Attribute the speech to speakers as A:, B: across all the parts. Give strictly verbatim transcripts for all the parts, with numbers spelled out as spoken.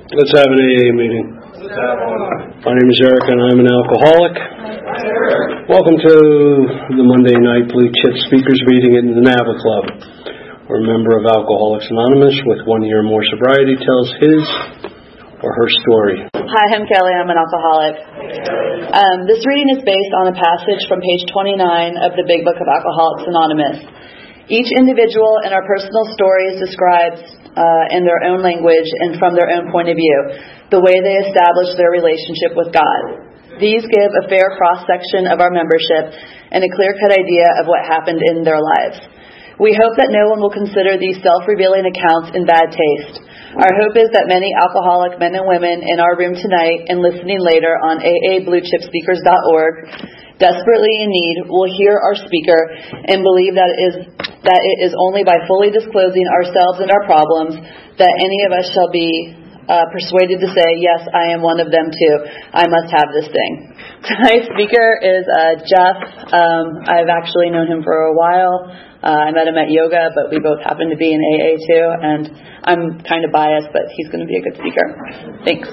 A: Let's have an A A meeting. My name is Eric and I'm an alcoholic. Welcome to the Monday night Blue Chip Speakers meeting in the Nava Club. We're a member of Alcoholics Anonymous with one year or more sobriety tells his or her story.
B: Hi, I'm Kelly. I'm an alcoholic. Um, this reading is based on a passage from page twenty-nine of the Big Book of Alcoholics Anonymous. Each individual in our personal stories describes uh, in their own language and from their own point of view the way they establish their relationship with God. These give a fair cross-section of our membership and a clear-cut idea of what happened in their lives. We hope that no one will consider these self-revealing accounts in bad taste. Our hope is that many alcoholic men and women in our room tonight and listening later on A A blue chip speakers dot org, desperately in need, will hear our speaker and believe that it is that it is only by fully disclosing ourselves and our problems that any of us shall be uh, persuaded to say, yes, I am one of them too. I must have this thing. Tonight's speaker is uh, Jeff. Um, I've actually known him for a while. Uh, I met him at yoga, but we both happen to be in A A too, and I'm kind of biased, but he's going to be a good speaker. Thanks.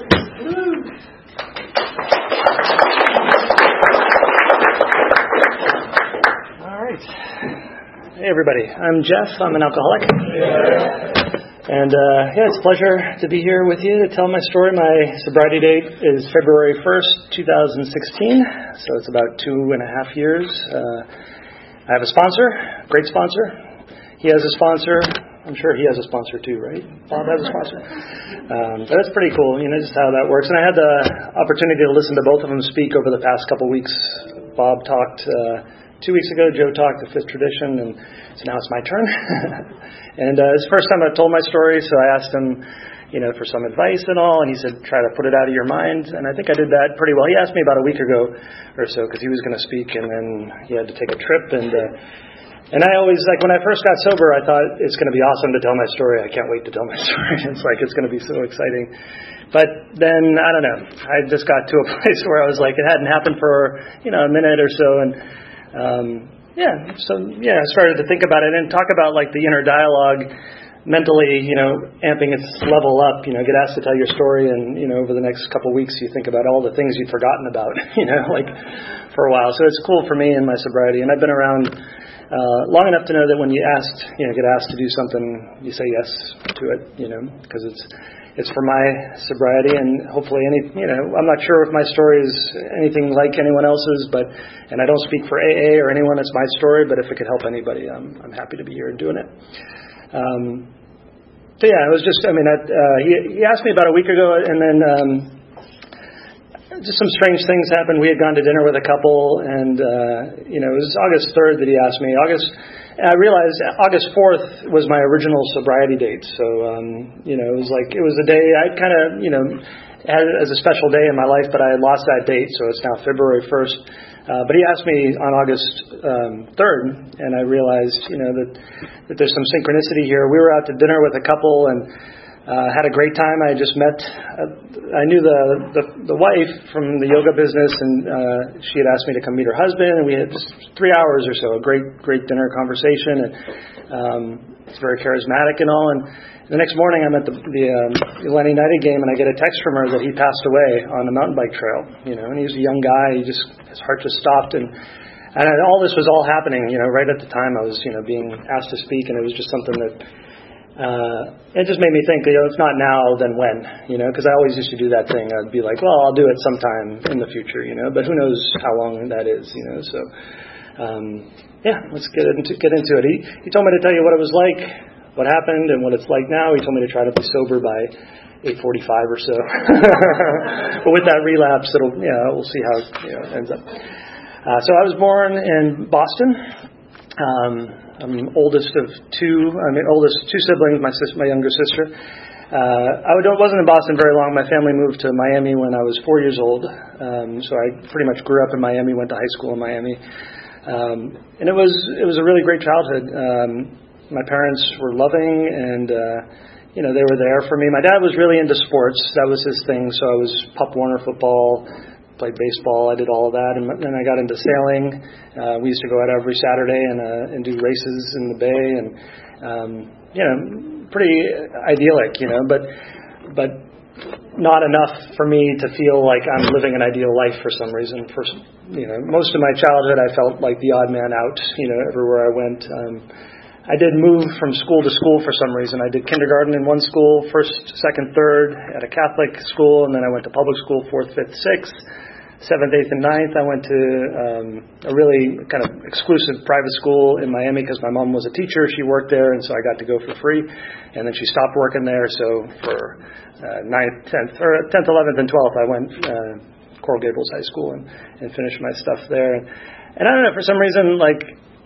C: All right. Hey, everybody. I'm Jeff. I'm an alcoholic. And uh, yeah, it's a pleasure to be here with you to tell my story. My sobriety date is February first, twenty sixteen, so it's about two and a half years. Uh, I have a sponsor, great sponsor. He has a sponsor. I'm sure he has a sponsor too, right? Bob has a sponsor. Um, but that's pretty cool, you know, just how that works. And I had the opportunity to listen to both of them speak over the past couple weeks. Bob talked uh, two weeks ago. Joe talked the Fifth Tradition, and so now it's my turn. and uh, it's the first time I've told my story, so I asked him, you know, for some advice and all, and he said, try to put it out of your mind. And I think I did that pretty well. He asked me about a week ago or so because he was going to speak, and then he had to take a trip. And uh, and I always, like, when I first got sober, I thought it's going to be awesome to tell my story. I can't wait to tell my story. It's like, it's going to be so exciting. But then, I don't know, I just got to a place where I was like, it hadn't happened for, you know, a minute or so. And um, yeah, so yeah, I started to think about it and talk about, like, the inner dialogue mentally, you know, amping its level up, you know, get asked to tell your story, and, you know, over the next couple of weeks you think about all the things you've forgotten about, you know, like for a while. So it's cool for me in my sobriety, and I've been around uh, long enough to know that when you asked, you know, get asked to do something, you say yes to it, you know, because it's it's for my sobriety, and hopefully any, you know, I'm not sure if my story is anything like anyone else's, but, and I don't speak for A A or anyone, it's my story, but if it could help anybody, I'm, I'm happy to be here and doing it. Um, so yeah, it was just, I mean, I, uh, he, he asked me about a week ago, and then um, just some strange things happened. We had gone to dinner with a couple, and, uh, you know, it was August third that he asked me. August, I realized August fourth was my original sobriety date. So, um, you know, it was like, it was a day I kind of, you know, had it as a special day in my life, but I had lost that date, so it's now February first. Uh, but he asked me on August um, third, and I realized, you know, that, that there's some synchronicity here. We were out to dinner with a couple and uh, had a great time. I just met, uh, I knew the, the the wife from the yoga business, and uh, she had asked me to come meet her husband, and we had just three hours or so, a great, great dinner conversation, and um, it's very charismatic and all. And the next morning, I'm at the, the um, Atlanta United game, and I get a text from her that he passed away on a mountain bike trail. You know, and he was a young guy. He just, his heart just stopped, and and all this was all happening. You know, right at the time I was, you know, being asked to speak, and it was just something that uh, it just made me think. You know, it's not now, then when? You know, because I always used to do that thing. I'd be like, well, I'll do it sometime in the future. You know, but who knows how long that is? You know, so um, yeah, let's get into get into it. He he told me to tell you what it was like, what happened, and what it's like now. He told me to try to be sober by eight forty-five or so. But with that relapse, it'll, yeah, we'll see how it, you know, ends up. Uh, so I was born in Boston. Um, I'm the oldest of two. I mean, oldest two siblings. My sister, my younger sister. Uh, I wasn't in Boston very long. My family moved to Miami when I was four years old. Um, so I pretty much grew up in Miami. Went to high school in Miami, um, and it was it was a really great childhood. Um, My parents were loving, and, uh, you know, they were there for me. My dad was really into sports. That was his thing. So I was Pop Warner football, played baseball. I did all of that. And then I got into sailing. Uh, we used to go out every Saturday and, uh, and do races in the bay. And, um, you know, pretty idyllic, you know. But, but not enough for me to feel like I'm living an ideal life for some reason. For, you know, most of my childhood I felt like the odd man out, you know, everywhere I went. Um, I did move from school to school for some reason. I did kindergarten in one school, first, second, third at a Catholic school, and then I went to public school, fourth, fifth, sixth. Seventh, eighth, and ninth, I went to um, a really kind of exclusive private school in Miami because my mom was a teacher. She worked there, and so I got to go for free. And then she stopped working there, so for uh, ninth, tenth, or tenth, eleventh, and twelfth, I went uh, Coral Gables High School and, and finished my stuff there. And, and I don't know, for some reason, like,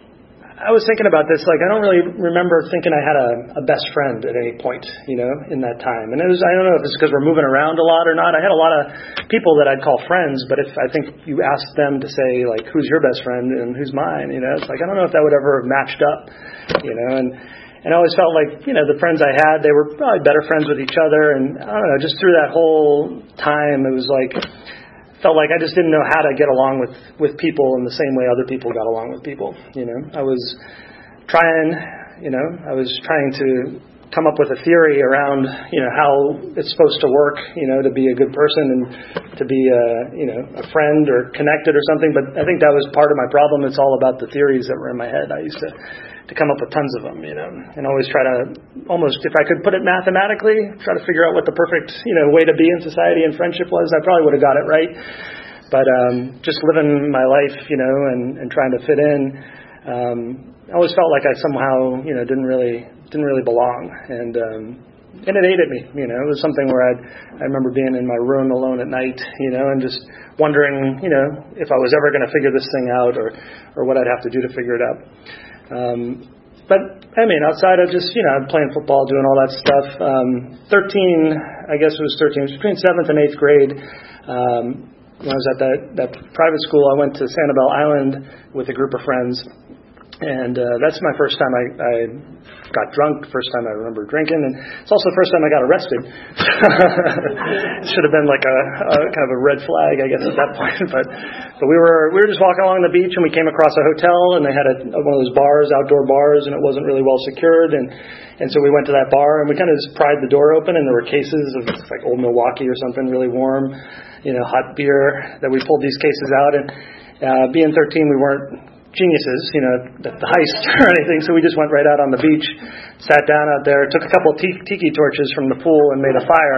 C: I was thinking about this, like, I don't really remember thinking I had a, a best friend at any point, you know, in that time. And it was, I don't know if it's because we're moving around a lot or not. I had a lot of people that I'd call friends, but if I think you asked them to say, like, who's your best friend and who's mine, you know, it's like, I don't know if that would ever have matched up, you know, and, and I always felt like, you know, the friends I had, they were probably better friends with each other. And I don't know, just through that whole time, it was like, felt like I just didn't know how to get along with, with people in the same way other people got along with people. You know, I was trying, you know, I was trying to come up with a theory around, you know, how it's supposed to work, you know, to be a good person and to be a, you know, a friend or connected or something. But I think that was part of my problem. It's all about the theories that were in my head. I used to, to come up with tons of them, you know, and always try to almost, if I could put it mathematically, try to figure out what the perfect, you know, way to be in society and friendship was. I probably would have got it right. But um, just living my life, you know, and, and trying to fit in, um, I always felt like I somehow, you know, didn't really didn't really belong, and um, and it ate at me. You know, it was something where I I remember being in my room alone at night, you know, and just wondering, you know, if I was ever going to figure this thing out, or or what I'd have to do to figure it out. Um, but I mean, outside of just, you know, playing football, doing all that stuff. Um, thirteen, I guess it was thirteen. It was between seventh and eighth grade. Um, when I was at that that private school, I went to Sanibel Island with a group of friends. And uh, that's my first time I, I got drunk, first time I remember drinking, and it's also the first time I got arrested. It should have been like a, a kind of a red flag, I guess, at that point. But but we were we were just walking along the beach, and we came across a hotel, and they had a, one of those bars, outdoor bars, and it wasn't really well secured, and and so we went to that bar, and we kind of just pried the door open, and there were cases of like Old Milwaukee or something, really warm, you know, hot beer, that we pulled these cases out, and uh, being thirteen, we weren't geniuses, you know, the, the heist or anything, so we just went right out on the beach, sat down out there, took a couple of t- tiki torches from the pool and made a fire,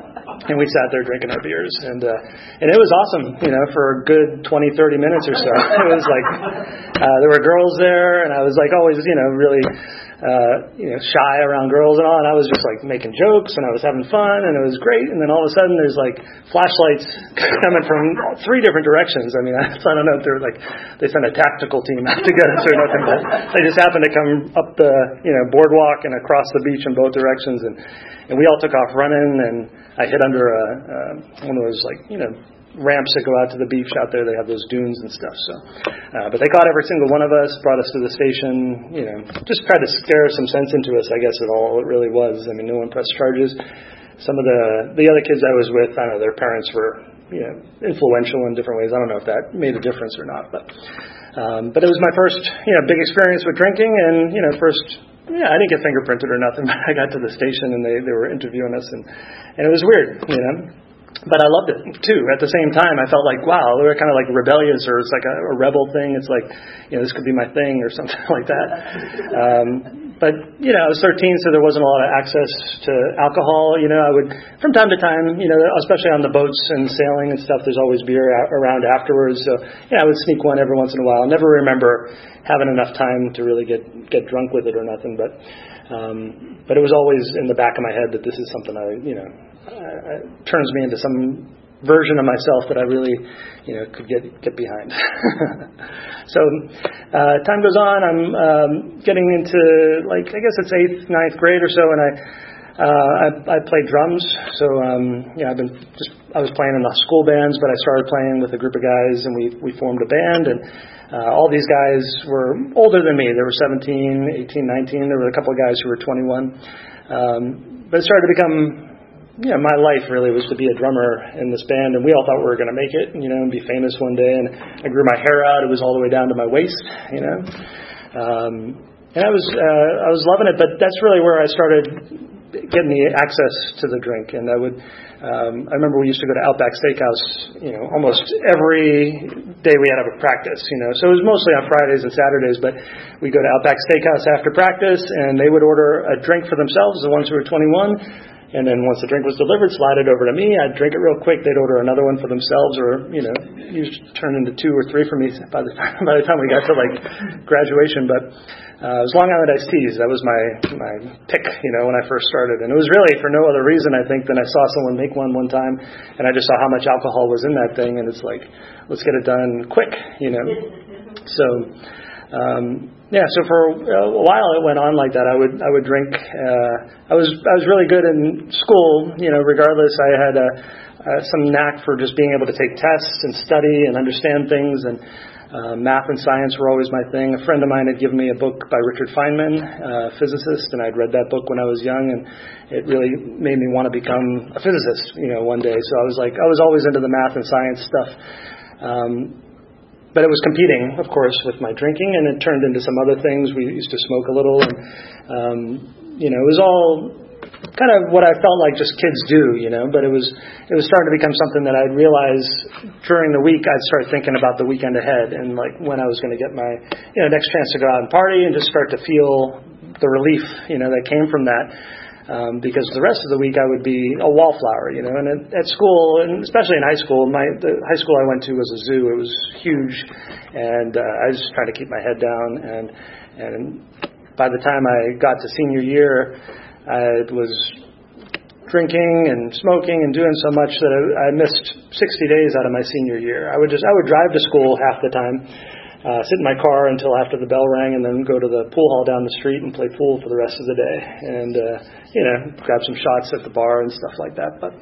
C: and we sat there drinking our beers, and uh, and it was awesome, you know, for a good twenty, thirty minutes or so. It was like, uh, there were girls there, and I was like always, you know, really, uh, you know, shy around girls and all, and I was just like making jokes, and I was having fun, and it was great, and then all of a sudden there's like flashlights coming from three different directions. I mean, I, I don't know if they're like, they sent a tactical team out to get us or nothing, but they just happened to come up the, you know, boardwalk and across the beach in both directions, and, and we all took off running, and I hid under a, uh, one of those like, you know, ramps that go out to the beach out there. They have those dunes and stuff. So, uh, but they caught every single one of us, brought us to the station, you know, just tried to scare some sense into us, I guess, at all it really was. I mean, no one pressed charges. Some of the, the other kids I was with, I don't know, their parents were, you know, influential in different ways. I don't know if that made a difference or not, but, um, but it was my first, you know, big experience with drinking, and, you know, first, yeah, I didn't get fingerprinted or nothing, but I got to the station and they, they were interviewing us, and, and it was weird, you know. But I loved it, too. At the same time, I felt like, wow, they were kind of like rebellious, or it's like a, a rebel thing. It's like, you know, this could be my thing or something like that. Um, but, you know, I was thirteen, so there wasn't a lot of access to alcohol. You know, I would, from time to time, you know, especially on the boats and sailing and stuff, there's always beer out, around afterwards. So, yeah, I would sneak one every once in a while. I never remember having enough time to really get, get drunk with it or nothing. But, um, but it was always in the back of my head that this is something I, you know, Uh, turns me into some version of myself that I really, you know, could get get behind. So uh, time goes on. I'm um, getting into, like, I guess it's eighth, ninth grade or so, and I uh, I, I play drums. So um, yeah, I've been just I was playing in the school bands, but I started playing with a group of guys, and we we formed a band, and uh, all these guys were older than me. They were seventeen, eighteen, nineteen. There were a couple of guys who were twenty-one, um, but it started to become, you know, my life really was to be a drummer in this band, and we all thought we were going to make it, you know, and be famous one day. And I grew my hair out; it was all the way down to my waist, you know. Um, and I was uh, I was loving it, but that's really where I started getting the access to the drink. And I would, um, I remember we used to go to Outback Steakhouse, you know, almost every day we had a practice, you know. So it was mostly on Fridays and Saturdays, but we'd go to Outback Steakhouse after practice, and they would order a drink for themselves, the ones who were twenty-one. And then once the drink was delivered, slide it over to me. I'd drink it real quick. They'd order another one for themselves, or, you know, usually turn into two or three for me by the time, by the time we got to, like, graduation. But uh, it was Long Island iced teas. That was my, my pick, you know, when I first started. And it was really for no other reason, I think, than I saw someone make one one time, and I just saw how much alcohol was in that thing, and it's like, let's get it done quick, you know. So... Um, yeah, so for a while it went on like that. I would I would drink. Uh, I was I was really good in school, you know. Regardless, I had a, uh, some knack for just being able to take tests and study and understand things. And uh, math and science were always my thing. A friend of mine had given me a book by Richard Feynman, a physicist, and I'd read that book when I was young, and it really made me want to become a physicist, you know, one day. So I was like, I was always into the math and science stuff. Um, But it was competing, of course, with my drinking, and it turned into some other things. We used to smoke a little, and um, you know, it was all kind of what I felt like just kids do, you know. But it was it was starting to become something that I'd realize during the week. I'd start thinking about the weekend ahead, and like when I was going to get my you know next chance to go out and party, and just start to feel the relief, you know, that came from that. Um, because the rest of the week I would be a wallflower, you know. And at, at school, and especially in high school, my the high school I went to was a zoo. It was huge, and uh, I was just trying to keep my head down. And and by the time I got to senior year, I was drinking and smoking and doing so much that I, I missed sixty days out of my senior year. I would just I would drive to school half the time. Uh, sit in my car until after the bell rang, and then go to the pool hall down the street and play pool for the rest of the day, and uh, you know, grab some shots at the bar and stuff like that. But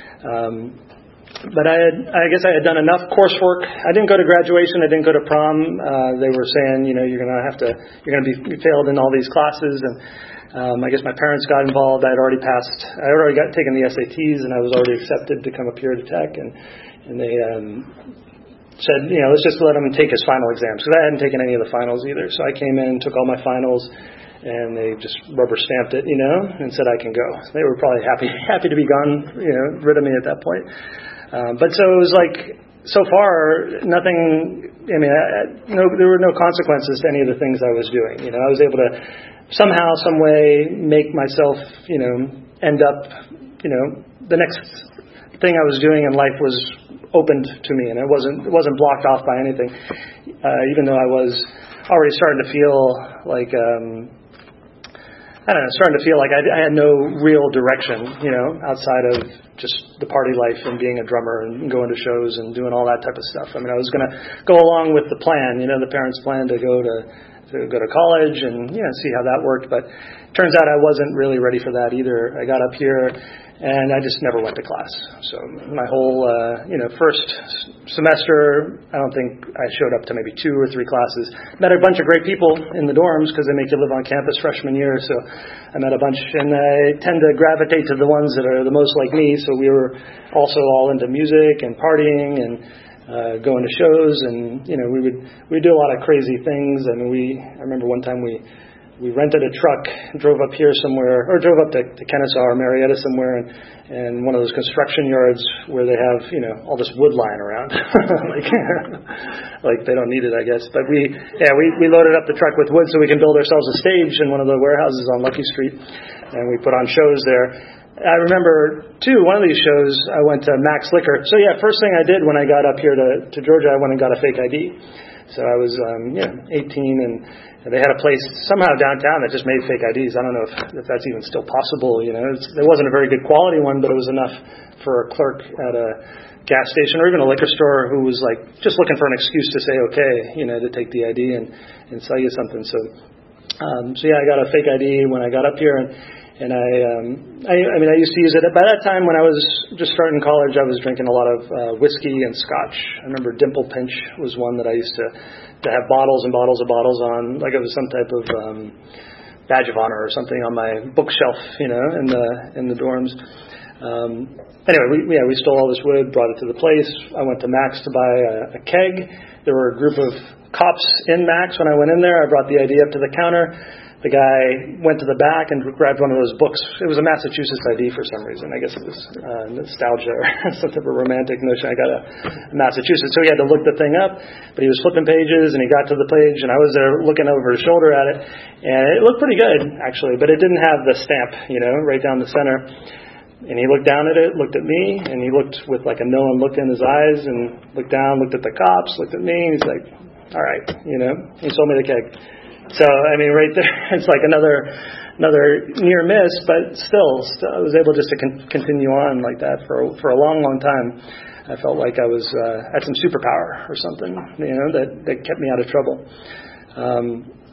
C: um, but I had, I guess I had done enough coursework. I didn't go to graduation. I didn't go to prom. Uh, they were saying, you know, you're gonna have to, you're gonna be you failed in all these classes, and um, I guess my parents got involved. I had already passed. I had already got taken the S A Ts, and I was already accepted to come up here to Tech, and and they. Um, said, you know, let's just let him take his final exams, because I hadn't taken any of the finals either. So I came in, took all my finals, and they just rubber stamped it, you know, and said I can go. They were probably happy happy to be gone, you know, rid of me at that point. Um, but so it was like, so far, nothing, I mean, I, no, there were no consequences to any of the things I was doing. You know, I was able to somehow, some way make myself, you know, end up, you know, the next thing I was doing in life was opened to me, and it wasn't it wasn't blocked off by anything. Uh, even though I was already starting to feel like um, I don't know, starting to feel like I, I had no real direction, you know, outside of just the party life and being a drummer and going to shows and doing all that type of stuff. I mean, I was going to go along with the plan, you know, the parents' plan to go to to go to college and you know see how that worked. But it turns out I wasn't really ready for that either. I got up here, and I just never went to class. So my whole, uh, you know, first semester, I don't think I showed up to maybe two or three classes. Met a bunch of great people in the dorms, because they make you live on campus freshman year. So I met a bunch, and I tend to gravitate to the ones that are the most like me. So we were also all into music and partying and uh, going to shows, and you know, we would we do a lot of crazy things. I mean, we I remember one time we. We rented a truck, drove up here somewhere, or drove up to, to Kennesaw or Marietta somewhere, and, and one of those construction yards where they have, you know, all this wood lying around. like, like they don't need it, I guess. But we, yeah, we, we loaded up the truck with wood so we can build ourselves a stage in one of the warehouses on Lucky Street, and we put on shows there. I remember, too, one of these shows, I went to Max Liquor. So, yeah, first thing I did when I got up here to, to Georgia, I went and got a fake I D. So I was, um, you know, eighteen, and they had a place somehow downtown that just made fake I Ds. I don't know if, if that's even still possible. You know, it's, it wasn't a very good quality one, but it was enough for a clerk at a gas station or even a liquor store who was like just looking for an excuse to say okay, you know, to take the I D and, and sell you something. So, um, so yeah, I got a fake I D when I got up here, and and I, um, I, I mean, I used to use it. By that time, when I was just starting college, I was drinking a lot of uh, whiskey and scotch. I remember Dimple Pinch was one that I used to, to have bottles and bottles of bottles on, like it was some type of um, badge of honor or something on my bookshelf, you know, in the in the dorms. Um, anyway, we, yeah, we stole all this wood, brought it to the place. I went to Max to buy a, a keg. There were a group of cops in Max when I went in there. I brought the I D up to the counter. The the guy went to the back and grabbed one of those books. It was a Massachusetts I D for some reason. I guess it was uh, nostalgia or some type of romantic notion. I got a, a Massachusetts, so he had to look the thing up, but he was flipping pages, and he got to the page, and I was there looking over his shoulder at it, and it looked pretty good, actually, but it didn't have the stamp, you know, right down the center. And he looked down at it, looked at me, and he looked with like a knowing look in his eyes, and looked down, looked at the cops, looked at me, and he's like, all right, you know, he sold me the keg. So, I mean, right there, it's like another another near miss, but still, still I was able just to con- continue on like that for, for a long, long time. I felt like I was uh, had some superpower or something, you know, that, that kept me out of trouble. Um,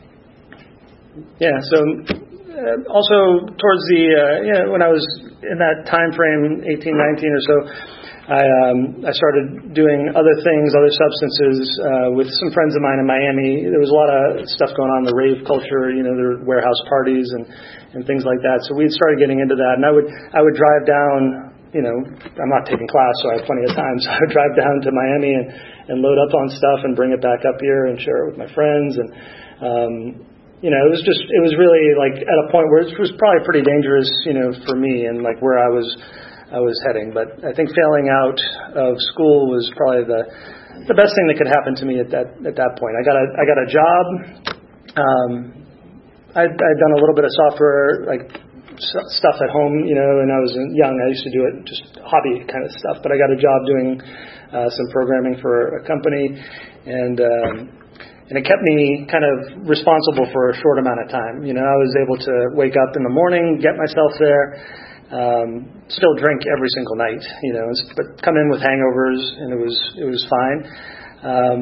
C: yeah, so uh, also towards the, uh, you know, when I was in that time frame, eighteen, nineteen or so, I um, I started doing other things, other substances uh, with some friends of mine in Miami. There was a lot of stuff going on in the rave culture, you know, there were warehouse parties and, and things like that. So we started getting into that, and I would I would drive down. You know, I'm not taking class, so I have plenty of time. So I would drive down to Miami and, and load up on stuff and bring it back up here and share it with my friends. And, um, you know, it was just, it was really like at a point where it was probably pretty dangerous, you know, for me and like where I was, I was heading. But I think failing out of school was probably the, the best thing that could happen to me at that, at that point. I got a, I got a job. Um, I'd, I'd done a little bit of software, like, stuff at home, you know, and I was young. I used to do it just hobby kind of stuff, but I got a job doing uh, some programming for a company, and um, and it kept me kind of responsible for a short amount of time. You know, I was able to wake up in the morning, get myself there, um, still drink every single night, you know, but come in with hangovers, and it was it was fine. Um,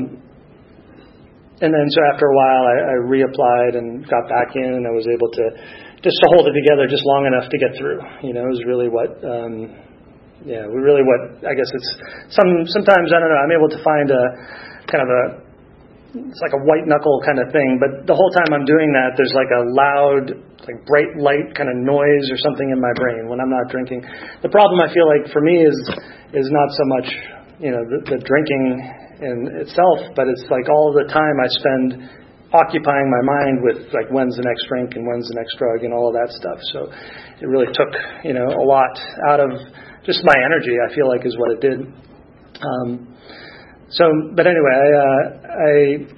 C: and then so after a while, I, I reapplied and got back in, and I was able to just to hold it together just long enough to get through, you know, is really what, um, yeah, really what, I guess it's, some sometimes, I don't know, I'm able to find a, kind of a, it's like a white knuckle kind of thing, but the whole time I'm doing that, there's like a loud, like bright light kind of noise or something in my brain when I'm not drinking. The problem I feel like for me is, is not so much, you know, the, the drinking in itself, but it's like all the time I spend occupying my mind with like when's the next drink and when's the next drug and all of that stuff. So it really took, you know, a lot out of just my energy, I feel like, is what it did. Um, so, but anyway, I, uh, I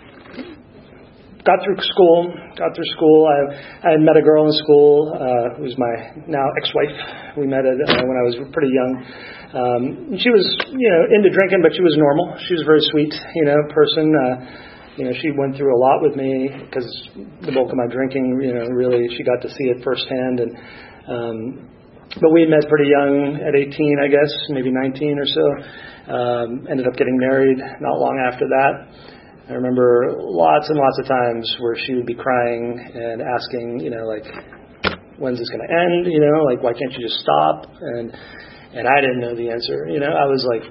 C: got through school, got through school. I, I had met a girl in school uh, who's my now ex-wife. We met at, uh, when I was pretty young. Um, she was, you know, into drinking, but she was normal. She was a very sweet, you know, person. Uh, You know, she went through a lot with me because the bulk of my drinking, you know, really she got to see it firsthand. And um, but we met pretty young at eighteen, I guess, maybe nineteen or so. Um, ended up getting married not long after that. I remember lots and lots of times where she would be crying and asking, you know, like, when's this going to end? You know, like, why can't you just stop? And and I didn't know the answer. You know, I was like,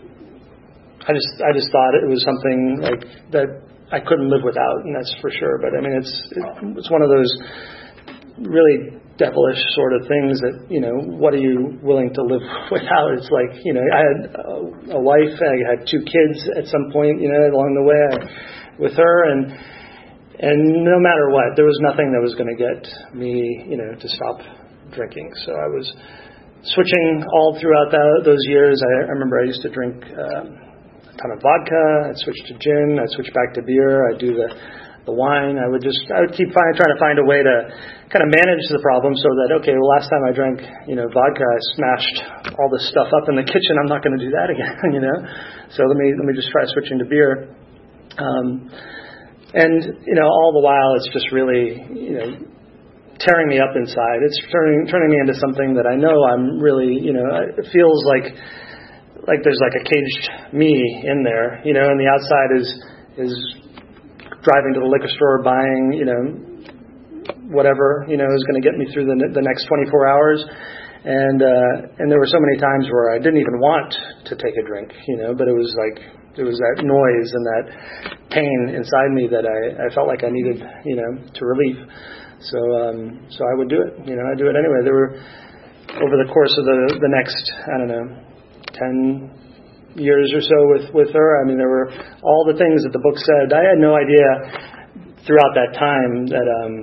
C: I just I just thought it was something like that I couldn't live without, and that's for sure. But I mean, it's it's one of those really devilish sort of things that, you know, what are you willing to live without? It's like, you know, I had a, a wife, I had two kids at some point, you know, along the way I, with her, and and no matter what, there was nothing that was going to get me, you know, to stop drinking. So I was switching all throughout that, those years. I, I remember I used to drink Um, ton of vodka. I'd switch to gin. I'd switch back to beer. I'd do the the wine. I would just I would keep find, trying to find a way to kind of manage the problem so that, okay, well, last time I drank, you know, vodka, I smashed all this stuff up in the kitchen. I'm not going to do that again, you know. So let me let me just try switching to beer. Um, and you know, all the while, it's just really, you know, tearing me up inside. It's turning turning me into something that I know I'm really, you know, it feels like. Like there's like a caged me in there, you know, and the outside is is driving to the liquor store, buying, you know, whatever, you know, is going to get me through the the next twenty-four hours. And uh, and there were so many times where I didn't even want to take a drink, you know, but it was like there was that noise and that pain inside me that I, I felt like I needed, you know, to relieve. So um, so I would do it, you know, I do it anyway. There were over the course of the the next, I don't know, ten years or so with, with her. I mean, there were all the things that the book said. I had no idea throughout that time that, um,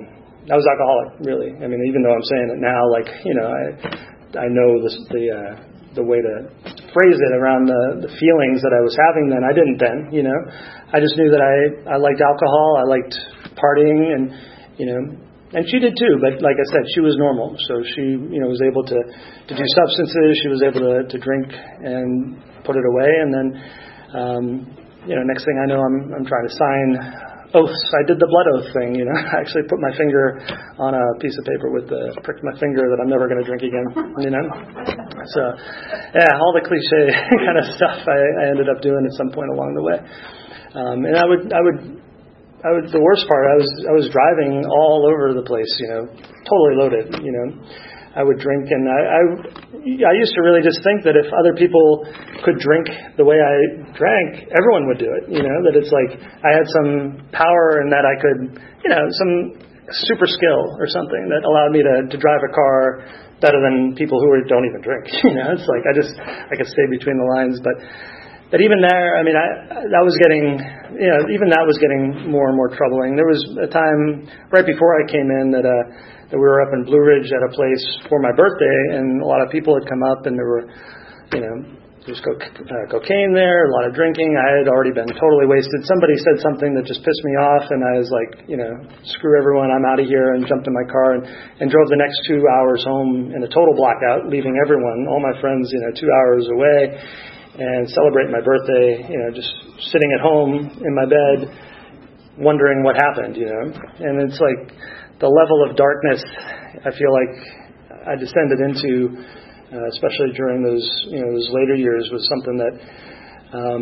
C: I was alcoholic, really. I mean, even though I'm saying it now, like, you know, I I know the the, uh, the way to phrase it around the, the feelings that I was having then. I didn't then, you know. I just knew that I, I liked alcohol, I liked partying, and, you know, and she did too, but like I said, she was normal. So she, you know, was able to, to do substances, she was able to, to drink and put it away, and then, um, you know, next thing I know, I'm I'm trying to sign oaths. I did the blood oath thing, you know. I actually put my finger on a piece of paper with the, pricked my finger that I'm never going to drink again, you know. So, yeah, all the cliche kind of stuff I, I ended up doing at some point along the way. Um, and I would, I would, I would. The worst part, I was, I was driving all over the place, you know, totally loaded, you know. I would drink, and I, I, I used to really just think that if other people could drink the way I drank, everyone would do it. You know, that it's like I had some power and that I could, you know, some super skill or something that allowed me to, to drive a car better than people who don't even drink. You know, it's like I just I could stay between the lines, but. But even there, I mean, I, that was getting, you know, even that was getting more and more troubling. There was a time right before I came in that uh, that we were up in Blue Ridge at a place for my birthday, and a lot of people had come up, and there were, you know, there was co- uh, cocaine there, a lot of drinking. I had already been totally wasted. Somebody said something that just pissed me off, and I was like, you know, screw everyone, I'm out of here, and jumped in my car and, and drove the next two hours home in a total blackout, leaving everyone, all my friends, you know, two hours away. And celebrate my birthday, you know, just sitting at home in my bed, wondering what happened, you know. And it's like the level of darkness I feel like I descended into, uh, especially during those, you know, those later years, was something that, um,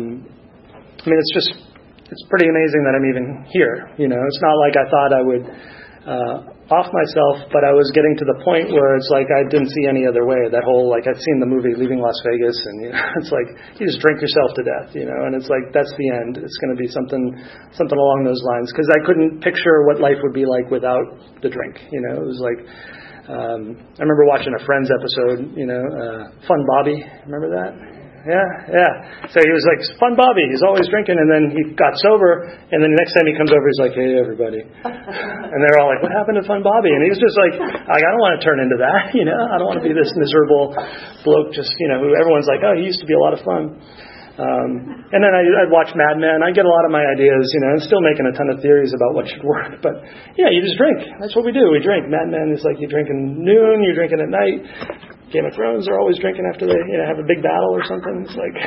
C: I mean, it's just, it's pretty amazing that I'm even here, you know. It's not like I thought I would uh, off myself, but I was getting to the point where it's like I didn't see any other way. That whole, like, I'd seen the movie Leaving Las Vegas, and you know, it's like you just drink yourself to death, you know, and it's like that's the end. It's going to be something something along those lines, because I couldn't picture what life would be like without the drink, you know. It was like um, I remember watching a Friends episode, you know, uh, Fun Bobby. Remember that? Yeah, yeah. So he was like, Fun Bobby, he's always drinking, and then he got sober, and then the next time he comes over, he's like, hey, everybody. And they're all like, what happened to Fun Bobby? And he was just like, I don't want to turn into that, you know? I don't want to be this miserable bloke just, you know, who everyone's like, oh, he used to be a lot of fun. Um, and then I, I'd watch Mad Men. I get a lot of my ideas, you know, I'm still making a ton of theories about what should work. But, yeah, you just drink. That's what we do. We drink. Mad Men is like you drinking noon, you're drinking at night. Game of Thrones are always drinking after they, you know, have a big battle or something. It's like,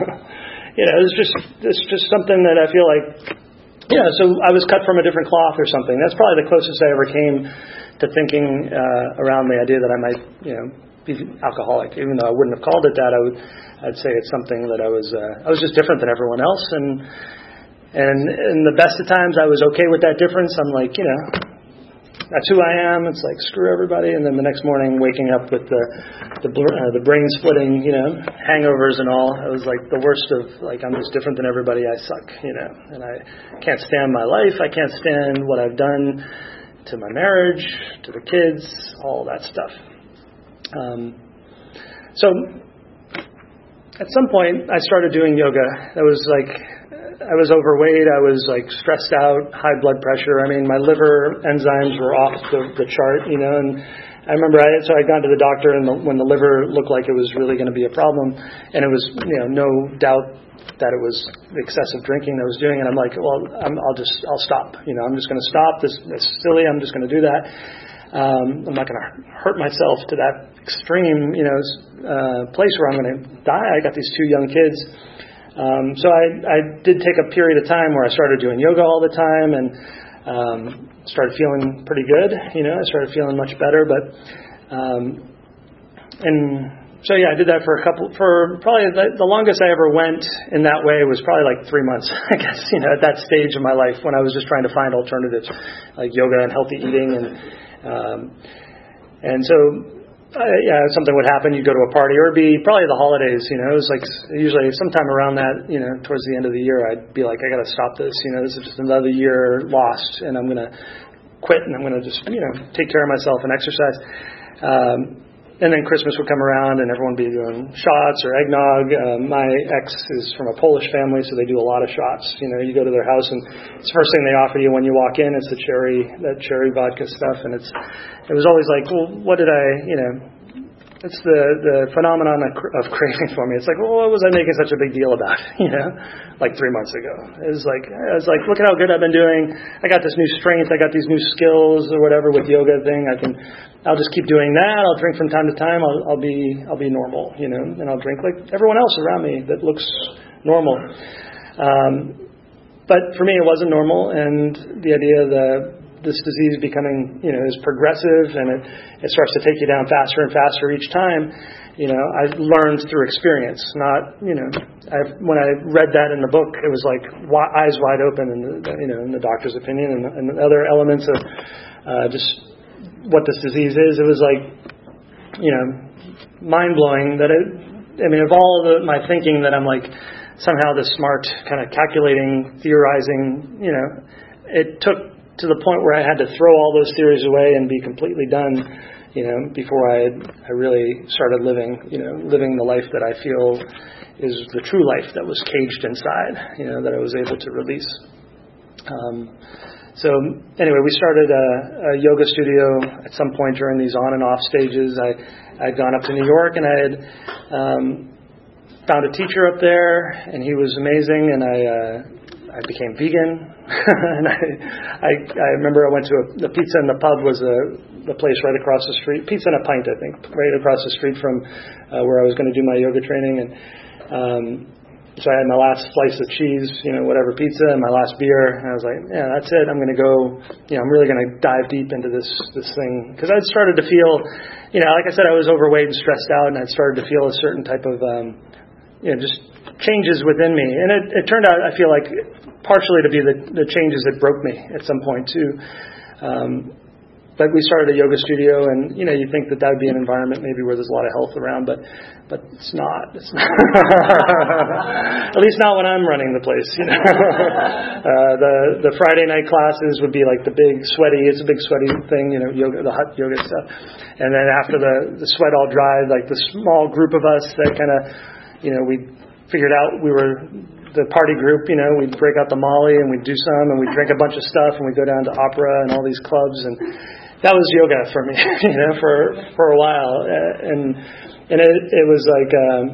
C: you know, it's just it's just something that I feel like, you know, so I was cut from a different cloth or something. That's probably the closest I ever came to thinking uh, around the idea that I might, you know, be alcoholic. Even though I wouldn't have called it that, I would, I'd say it's something that I was, uh, I was just different than everyone else. And and in the best of times, I was okay with that difference. I'm like, you know, that's who I am. It's like, screw everybody. And then the next morning, waking up with the the, uh, the brain splitting, you know, hangovers and all. It was like the worst of, like, I'm just different than everybody. I suck, you know. And I can't stand my life. I can't stand what I've done to my marriage, to the kids, all that stuff. Um, so at some point, I started doing yoga. That was like, I was overweight, I was like stressed out, high blood pressure. I mean, my liver enzymes were off the, the chart, you know, and I remember I, so I'd gone to the doctor, and the, when the liver looked like it was really going to be a problem, and it was, you know, no doubt that it was the excessive drinking that I was doing, and I'm like, well, I'm, I'll just, I'll stop, you know, I'm just going to stop, this, this is silly, I'm just going to do that. Um, I'm not going to hurt myself to that extreme, you know, uh, place where I'm going to die. I got these two young kids. Um, so I, I did take a period of time where I started doing yoga all the time, and um, started feeling pretty good. You know, I started feeling much better. But um, and so yeah, I did that for a couple, for probably the, the longest I ever went in that way was probably like three months. I guess, you know, at that stage of my life when I was just trying to find alternatives like yoga and healthy eating, and um, and so. Uh, yeah, something would happen, you'd go to a party, or it'd be probably the holidays, you know, it was like usually sometime around that, you know, towards the end of the year, I'd be like, I got to stop this, you know, this is just another year lost, and I'm going to quit, and I'm going to just, you know, take care of myself and exercise. Um, and then Christmas would come around, and everyone would be doing shots or eggnog. Uh, my ex is from a Polish family, so they do a lot of shots. You know, you go to their house, and it's the first thing they offer you when you walk in. It's the cherry, that cherry vodka stuff, and it's it was always like, well, what did I, you know. It's the, the phenomenon of, of craving for me. It's like, well, what was I making such a big deal about? You know, like three months ago. It was like, I was like, look at how good I've been doing. I got this new strength. I got these new skills or whatever with yoga thing. I can, I'll just keep doing that. I'll drink from time to time. I'll, I'll be, I'll be normal, you know, and I'll drink like everyone else around me that looks normal. Um, but for me, it wasn't normal, and the idea of the this disease becoming, you know, is progressive, and it, it starts to take you down faster and faster each time. You know, I learned through experience, not, you know, I've, when I read that in the book, it was like wi- eyes wide open, in the, you know, in the doctor's opinion, and, and other elements of uh, just what this disease is. It was like, you know, mind blowing that it. I mean, of all of the, my thinking that I'm like somehow this smart kind of calculating, theorizing, you know, it took to the point where I had to throw all those theories away and be completely done, you know, before I I really started living, you know, living the life that I feel is the true life that was caged inside, you know, that I was able to release. Um, so anyway, we started a, a yoga studio at some point during these on and off stages. I I'd gone up to New York, and I had um, found a teacher up there, and he was amazing, and I. Uh, I became vegan, and I, I I remember I went to a, the Pizza in the Pub was a the place right across the street, Pizza and a Pint, I think, right across the street from uh, where I was going to do my yoga training, and um, so I had my last slice of cheese, you know, whatever pizza, and my last beer, and I was like, yeah, that's it. I'm going to go, you know, I'm really going to dive deep into this this thing, because I'd started to feel, you know, like I said, I was overweight and stressed out, and I'd started to feel a certain type of, um, you know, just changes within me, and it, it turned out, I feel like, partially to be the, the changes that broke me at some point too. Um, but we started a yoga studio, and you know, you think that that would be an environment maybe where there's a lot of health around, but but it's not. It's not. At least not when I'm running the place. You know, uh, the the Friday night classes would be like the big sweaty. It's a big sweaty thing, you know, yoga, the hot yoga stuff. And then after the the sweat all dried, like the small group of us that kind of, you know, we figured out we were the party group, you know, we'd break out the Molly and we'd do some, and we'd drink a bunch of stuff, and we'd go down to opera and all these clubs, and that was yoga for me, you know, for for a while, uh, and and it it was like, um,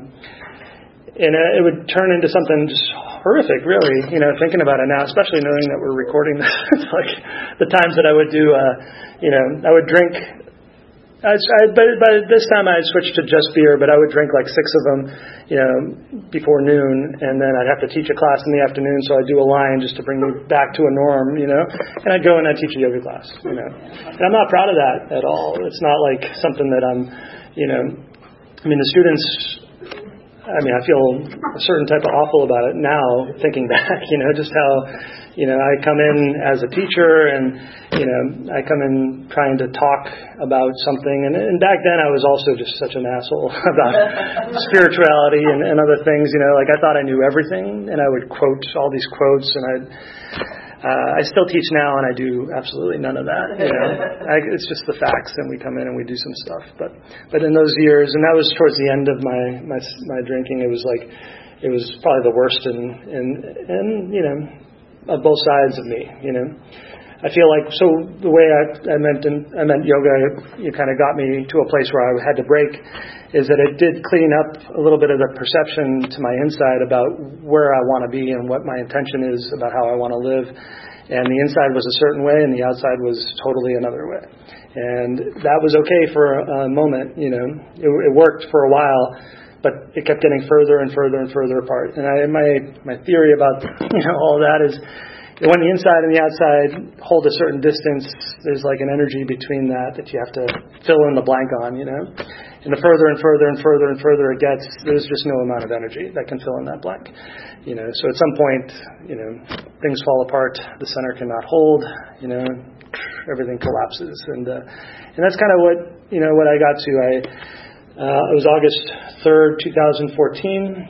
C: and it would turn into something just horrific, really, you know, thinking about it now, especially knowing that we're recording this. Like the times that I would do, uh, you know, I would drink. I, I, but by this time I had switched to just beer, but I would drink like six of them, you know, before noon, and then I'd have to teach a class in the afternoon, so I'd do a line just to bring me back to a norm, you know, and I'd go and I'd teach a yoga class, you know, and I'm not proud of that at all. It's not like something that I'm, you know, I mean, the students, I mean, I feel a certain type of awful about it now, thinking back, you know, just how, you know, I come in as a teacher, and, you know, I come in trying to talk about something, and, and back then I was also just such an asshole about spirituality and, and other things, you know, like I thought I knew everything, and I would quote all these quotes, and I'd, uh, I still teach now, and I do absolutely none of that, you know, I, it's just the facts, and we come in and we do some stuff, but, but in those years, and that was towards the end of my, my, my drinking, it was like, it was probably the worst, and, and, and, you know, of both sides of me, you know. I feel like, so the way I, I meant in, I meant yoga, you kind of got me to a place where I had to break, is that it did clean up a little bit of the perception to my inside about where I want to be and what my intention is about how I want to live. And the inside was a certain way, and the outside was totally another way. And that was okay for a, a moment, you know. It, it worked for a while, but it kept getting further and further and further apart. And I, my my theory about, you know, all that is, when the inside and the outside hold a certain distance, there's like an energy between that that you have to fill in the blank on, you know. And the further and further and further and further it gets, there's just no amount of energy that can fill in that blank, you know. So at some point, you know, things fall apart. The center cannot hold, you know. Everything collapses, and uh, and that's kind of what, you know, what I got to. I. Uh, it was August third, twenty fourteen.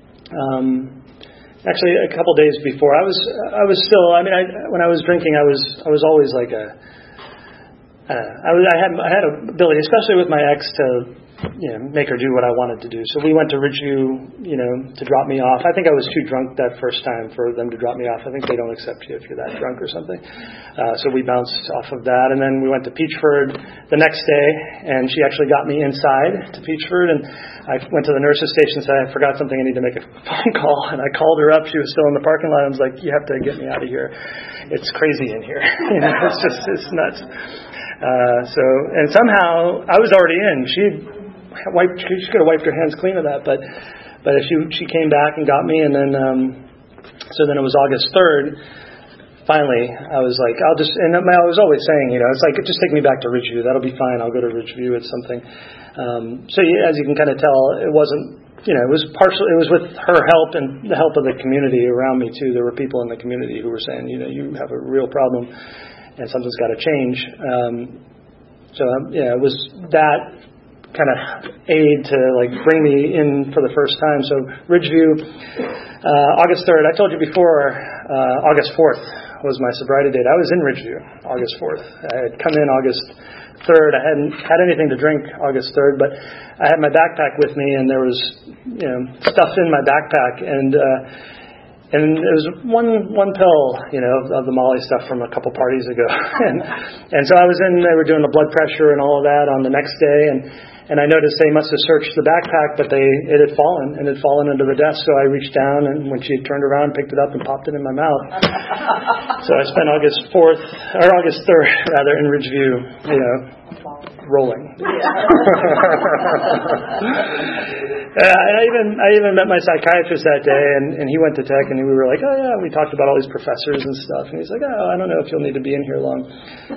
C: Um, actually, a couple days before, I was I was still. I mean, I, when I was drinking, I was I was always like a. Uh, I was I had I had a ability, especially with my ex, to you know, make her do what I wanted to do. So we went to Ridgeview, you know, to drop me off. I think I was too drunk that first time for them to drop me off. I think they don't accept you if you're that drunk or something. Uh, so we bounced off of that, and then we went to Peachford the next day, and she actually got me inside to Peachford, and I went to the nurse's station and said, I forgot something, I need to make a phone call, and I called her up. She was still in the parking lot. I was like, you have to get me out of here. It's crazy in here. You know, it's just, it's nuts. Uh, so, and somehow I was already in. She wiped, she could have wiped her hands clean of that, but, but she, she came back and got me, and then, um, so then it was August third. Finally, I was like, I'll just, and I was always saying, you know, it's like, just take me back to Ridgeview. That'll be fine. I'll go to Ridgeview. It's something. Um, so yeah, as you can kind of tell, it wasn't, you know, it was partially, it was with her help and the help of the community around me too. There were people in the community who were saying, you know, you have a real problem and something's got to change. Um, so um, yeah, it was that kind of aid to like bring me in for the first time. So Ridgeview, uh, August third. I told you before, uh, August fourth was my sobriety date. I was in Ridgeview August fourth. I had come in August third. I hadn't had anything to drink August third, but I had my backpack with me, and there was, you know, stuff in my backpack, and uh, and it was one one pill, you know, of the Molly stuff from a couple parties ago, and and so I was in. They were doing the blood pressure and all of that on the next day, and. And I noticed they must have searched the backpack, but they it had fallen, and it had fallen under the desk. So I reached down, and when she had turned around, picked it up and popped it in my mouth. So I spent August fourth, or August third, rather, in Ridgeview, you know, rolling. Uh, I even I even met my psychiatrist that day, and, and he went to tech, and we were like, oh yeah, we talked about all these professors and stuff, and he's like, oh, I don't know if you'll need to be in here long.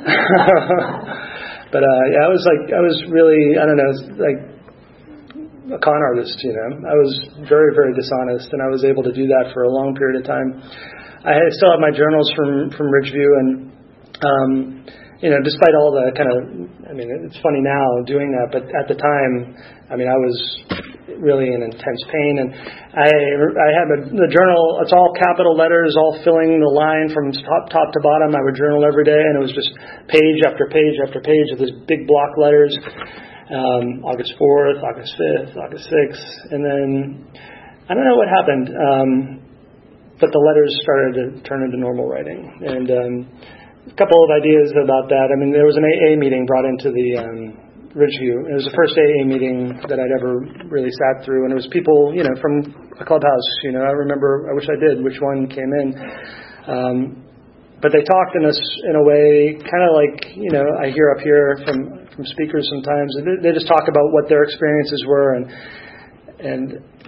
C: But uh, yeah, I was like, I was really, I don't know, like a con artist, you know. I was very, very dishonest, and I was able to do that for a long period of time. I had, still have my journals from from Ridgeview, and um, you know, despite all the kind of, I mean, it's funny now doing that, but at the time, I mean, I was really in intense pain, and I I had a, the journal. It's all capital letters, all filling the line from top top to bottom. I would journal every day, and it was just page after page after page of these big block letters. Um, August fourth, August fifth, August sixth, and then I don't know what happened, um, but the letters started to turn into normal writing, and um, a couple of ideas about that. I mean, there was an A A meeting brought into the um, Ridgeview. It was the first A A meeting that I'd ever really sat through, and it was people, you know, from a clubhouse. You know, I remember, I wish I did, which one came in. Um, but they talked in us in a way, kind of like, you know, I hear up here from, from speakers sometimes. They, they just talk about what their experiences were, and and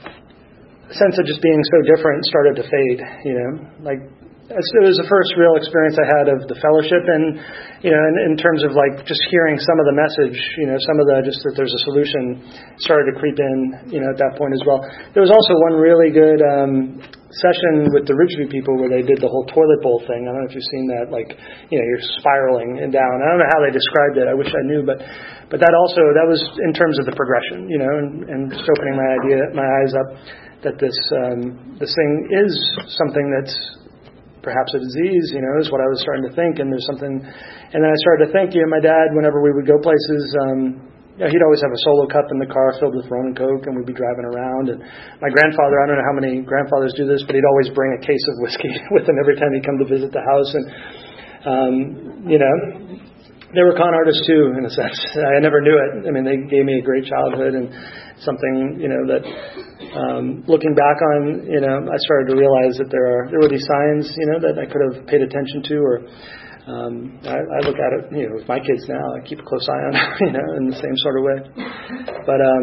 C: the sense of just being so different started to fade. You know, like. It was the first real experience I had of the fellowship, and you know, in, in terms of like just hearing some of the message, you know, some of the just that there's a solution started to creep in, you know, at that point as well. There was also one really good um, session with the Ridgeview people where they did the whole toilet bowl thing. I don't know if you've seen that, like, you know, you're spiraling and down. I don't know how they described it. I wish I knew, but but that also that was in terms of the progression, you know, and, and just opening my idea, my eyes up that this um, this thing is something that's perhaps a disease, you know, is what I was starting to think. And there's something, and then I started to think, you know, my dad, whenever we would go places, um, you know, he'd always have a solo cup in the car filled with rum and Coke, and we'd be driving around. And my grandfather, I don't know how many grandfathers do this, but he'd always bring a case of whiskey with him every time he'd come to visit the house. And, um, you know, they were con artists too, in a sense. I never knew it. I mean, they gave me a great childhood, and something, you know, that um, looking back on, you know, I started to realize that there are there were these signs, you know, that I could have paid attention to, or um, I, I look at it, you know, with my kids now. I keep a close eye on, you know, in the same sort of way. But um,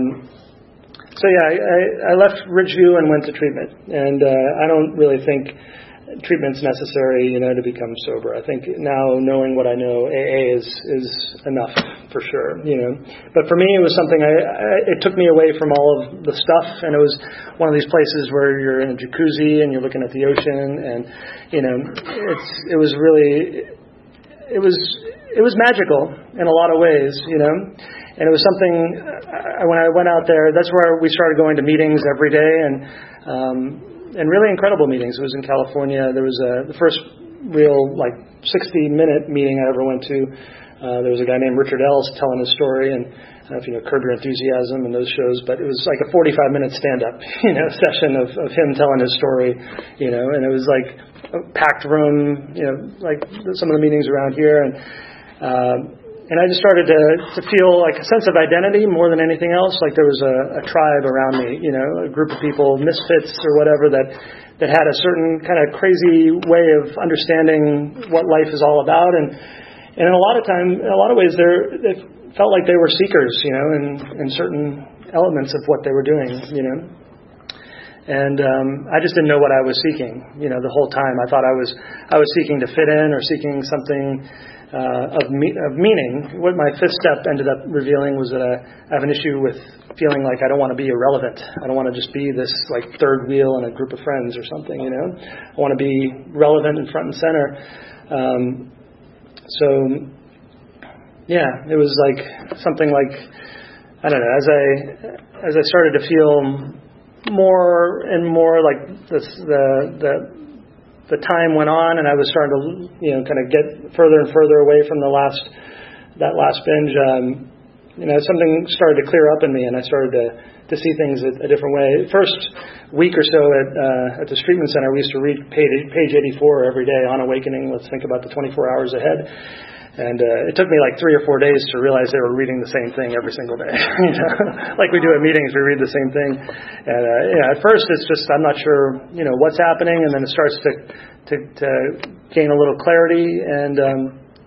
C: so yeah, I, I, I left Ridgeview and went to treatment, and uh, I don't really think treatment's necessary, you know, to become sober. I think now, knowing what I know, A A is is enough for sure, you know. But for me, it was something I, I it took me away from all of the stuff, and it was one of these places where you're in a jacuzzi and you're looking at the ocean, and you know, it's it was really it was it was magical in a lot of ways, you know. And it was something I, when I went out there, that's where we started going to meetings every day, and um, and really incredible meetings. It was in California. There was a, the first real like sixty minute meeting I ever went to. Uh, there was a guy named Richard Ells telling his story, and I don't know if you know Curb Your Enthusiasm and those shows, but it was like a forty-five minute stand-up, you know, session of, of him telling his story, you know, and it was like a packed room, you know, like some of the meetings around here, and um, and I just started to to feel like a sense of identity more than anything else, like there was a, a tribe around me, you know, a group of people, misfits or whatever, that that had a certain kind of crazy way of understanding what life is all about, and and in a lot of time, in a lot of ways, they're they felt like they were seekers, you know, in, in certain elements of what they were doing, you know. And um, I just didn't know what I was seeking, you know, the whole time. I thought I was I was seeking to fit in or seeking something uh, of me- of meaning. What my fifth step ended up revealing was that I have an issue with feeling like I don't want to be irrelevant. I don't want to just be this like third wheel in a group of friends or something, you know. I want to be relevant and front and center. Um, so. Yeah, it was like something like, I don't know, as I as I started to feel more and more like this, the the the time went on, and I was starting to, you know, kind of get further and further away from the last that last binge. Um, you know, something started to clear up in me, and I started to to see things a, a different way. First week or so at uh, at the treatment center, we used to read page, page eighty-four every day on awakening. Let's think about the twenty-four hours ahead. And uh, it took me like three or four days to realize they were reading the same thing every single day. You know, like we do at meetings, we read the same thing. And uh, yeah, at first it's just I'm not sure, you know, what's happening, and then it starts to to, to gain a little clarity. And um,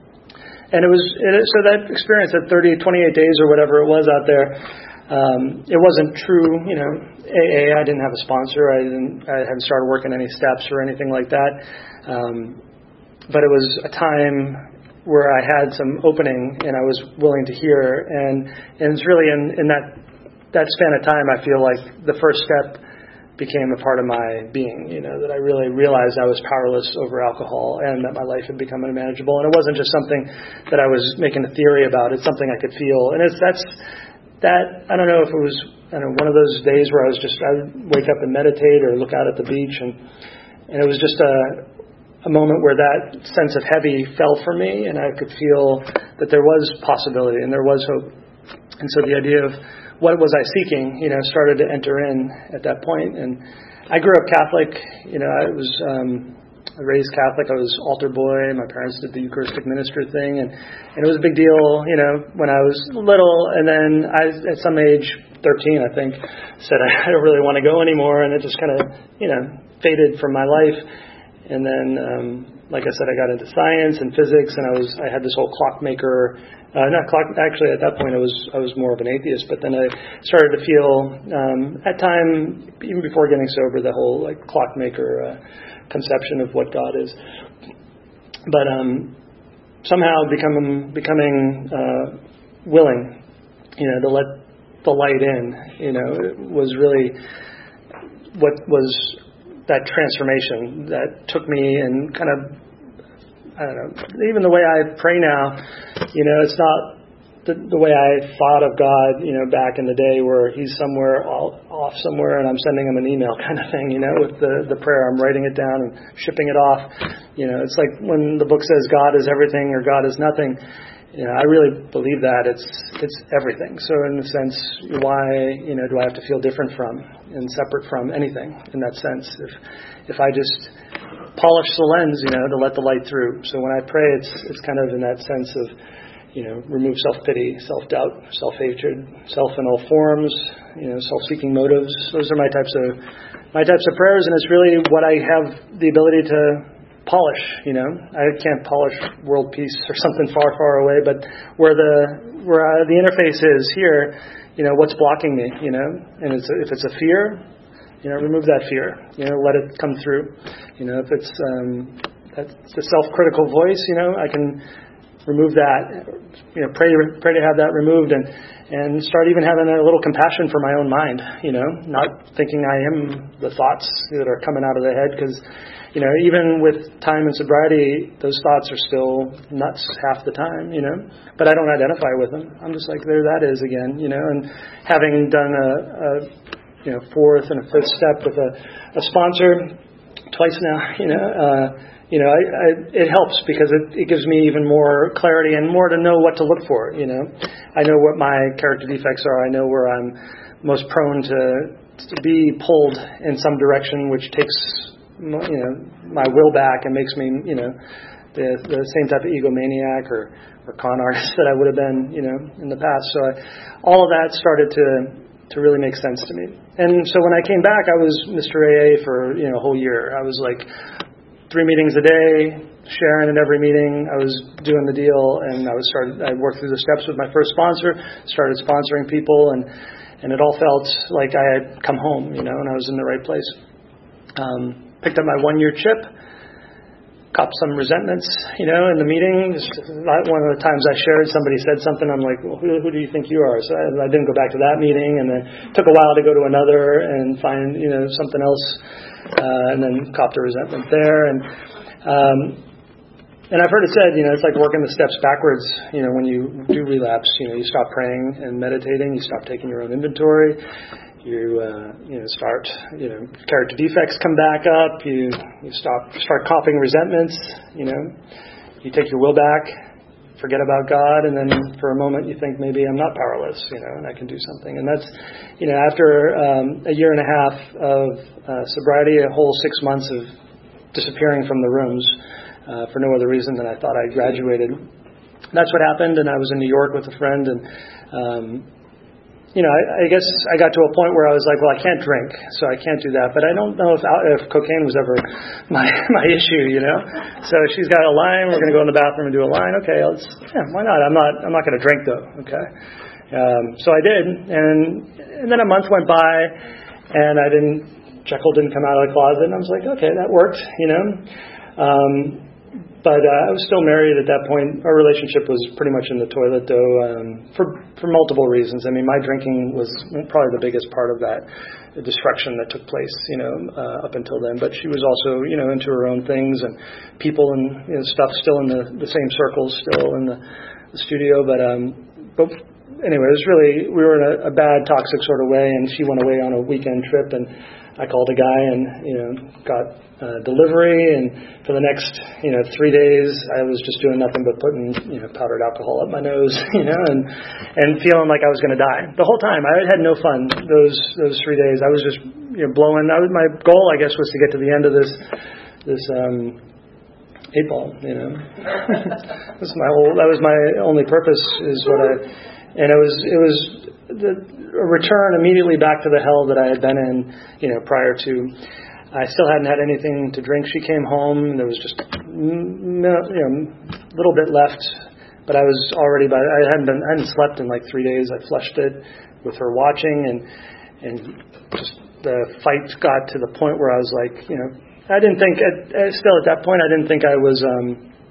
C: and it was it, so that experience at thirty, twenty-eight days or whatever it was out there. Um, it wasn't true, you know. A A, I didn't have a sponsor. I didn't. I hadn't started working any steps or anything like that. Um, but it was a time where I had some opening and I was willing to hear, and and it's really in, in that that span of time I feel like the first step became a part of my being, you know, that I really realized I was powerless over alcohol and that my life had become unmanageable, and it wasn't just something that I was making a theory about, it's something I could feel, and it's that's that I don't know if it was I don't know, one of those days where I was just I would wake up and meditate or look out at the beach, and and it was just a a moment where that sense of heavy fell for me, and I could feel that there was possibility and there was hope. And so the idea of what was I seeking, you know, started to enter in at that point. And I grew up Catholic, you know, I was um, raised Catholic. I was altar boy. My parents did the Eucharistic minister thing, and, and it was a big deal, you know, when I was little. And then I, at some age, thirteen, I think, said I don't really want to go anymore, and it just kind of, you know, faded from my life. And then, um, like I said, I got into science and physics, and I was I had this whole clockmaker. Uh, not clock. Actually, at that point, I was I was more of an atheist. But then I started to feel, um, at time even before getting sober, the whole like clockmaker uh, conception of what God is. But um, somehow becoming becoming uh, willing, you know, to let the light in, you know, it was really what was. That transformation that took me and kind of, I don't know, even the way I pray now, you know, it's not the, the way I thought of God, you know, back in the day where he's somewhere all, off somewhere and I'm sending him an email kind of thing, you know, with the, the prayer. I'm writing it down and shipping it off. You know, it's like when the book says God is everything or God is nothing. You know, I really believe that it's it's everything. So in a sense, why, you know, do I have to feel different from and separate from anything in that sense? If if I just polish the lens, you know, to let the light through. So when I pray, it's it's kind of in that sense of, you know, remove self-pity, self-doubt, self-hatred, self in all forms, you know, self-seeking motives. Those are my types of my types of prayers, and it's really what I have the ability to polish, you know. I can't polish world peace or something far, far away, but where the where uh, the interface is here, you know, what's blocking me, you know, and it's, if it's a fear, you know, remove that fear, you know, let it come through, you know, if it's um, that's the self-critical voice, you know, I can remove that, you know, pray pray to have that removed, and and start even having a little compassion for my own mind, you know, not thinking I am the thoughts that are coming out of the head, because, you know, even with time and sobriety, those thoughts are still nuts half the time, you know, but I don't identify with them. I'm just like, there that is again, you know, and having done a, a you know, fourth and a fifth step with a, a sponsor twice now, you know, uh, you know, I, I, it helps because it, it gives me even more clarity and more to know what to look for. You know, I know what my character defects are. I know where I'm most prone to to be pulled in some direction, which takes, you know, my will back and makes me, you know, the the same type of egomaniac or, or con artist that I would have been, you know, in the past. So I, all of that started to to really make sense to me. And so when I came back, I was Mister A A for, you know, a whole year. I was like three meetings a day, sharing at every meeting. I was doing the deal, and I was started. I worked through the steps with my first sponsor, started sponsoring people, and and it all felt like I had come home, you know, and I was in the right place. Um, picked up my one-year chip, copped some resentments, you know, in the meeting. One of the times I shared, somebody said something, I'm like, well, who, who do you think you are? So I, I didn't go back to that meeting, and then it took a while to go to another and find, you know, something else, uh, and then copped a resentment there. And um, and I've heard it said, you know, it's like working the steps backwards. You know, when you do relapse, you know, you stop praying and meditating, you stop taking your own inventory. You uh, you know start you know character defects come back up. You you stop start copying resentments. You know, you take your will back, forget about God, and then for a moment you think maybe I'm not powerless. You know, and I can do something. And that's you know after um, a year and a half of uh, sobriety, a whole six months of disappearing from the rooms uh, for no other reason than I thought I graduated. That's what happened, and I was in New York with a friend, and um, You know, I, I guess I got to a point where I was like, well, I can't drink, so I can't do that. But I don't know if if cocaine was ever my my issue, you know. So she's got a line. We're going to go in the bathroom and do a line. Okay, let's. Yeah, why not? I'm not. I'm not going to drink though. Okay. Um, so I did, and and then a month went by, and I didn't. Jekyll didn't come out of the closet, and I was like, okay, that worked, you know. Um, But uh, I was still married at that point. Our relationship was pretty much in the toilet, though, um, for for multiple reasons. I mean, my drinking was probably the biggest part of that destruction that took place, you know, uh, up until then. But she was also, you know, into her own things and people and you know, stuff still in the, the same circles, still in the, the studio. But um, but anyway, it was really we were in a, a bad, toxic sort of way, and she went away on a weekend trip, and I called a guy and you know got. Uh, delivery, and for the next, you know, three days, I was just doing nothing but putting, you know, powdered alcohol up my nose, you know, and and feeling like I was going to die the whole time. I had no fun those those three days. I was just, you know, blowing. I was, my goal, I guess, was to get to the end of this this um, eight ball, you know. That's my whole. That was my only purpose. Is what I, and it was it was the a return immediately back to the hell that I had been in, you know, prior to. I still hadn't had anything to drink. She came home. There was just you know, a little bit left, but I was already. By, I hadn't been. I hadn't slept in like three days. I flushed it with her watching, and and just the fight got to the point where I was like, you know, I didn't think. At, still at that point, I didn't think I was. Um,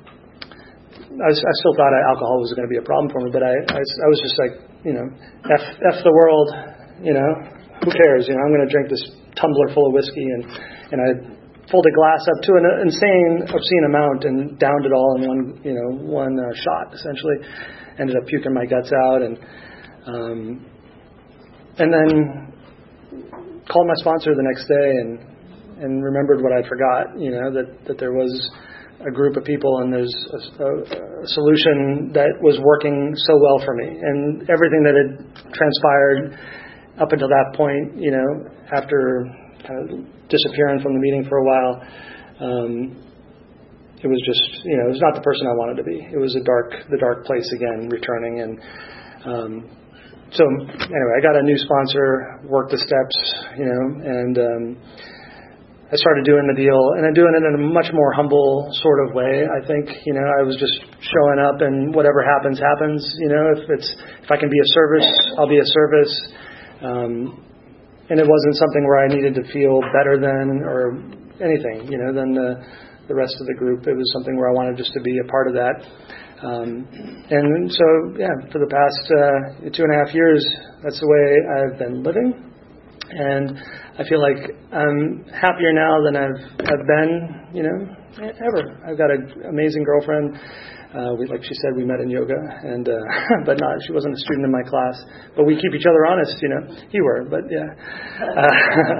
C: I, was I still thought alcohol was going to be a problem for me, but I, I, I was just like, you know, f f the world. You know, who cares? You know, I'm going to drink this tumbler full of whiskey, and and I filled a glass up to an insane, obscene amount and downed it all in one, you know, one uh, shot. Essentially, ended up puking my guts out, and um, and then called my sponsor the next day and and remembered what I forgot. You know that that there was a group of people and there's a, a, a solution that was working so well for me, and everything that had transpired up until that point, you know, after kind of disappearing from the meeting for a while, um, it was just, you know, it was not the person I wanted to be. It was a dark, the dark place again, returning. And um, so, anyway, I got a new sponsor, worked the steps, you know, and um, I started doing the deal, and I'm doing it in a much more humble sort of way. I think, you know, I was just showing up, and whatever happens, happens. You know, if it's if I can be a service, I'll be a service. Um, and it wasn't something where I needed to feel better than or anything, you know, than the, the rest of the group. It was something where I wanted just to be a part of that. Um, and so, yeah, for the past uh, two and a half years, that's the way I've been living. And I feel like I'm happier now than I've, I've been, you know, ever. I've got an amazing girlfriend. Uh, we, like she said, we met in yoga, and uh, but not. She wasn't a student in my class. But we keep each other honest, you know. You were, but yeah. Uh,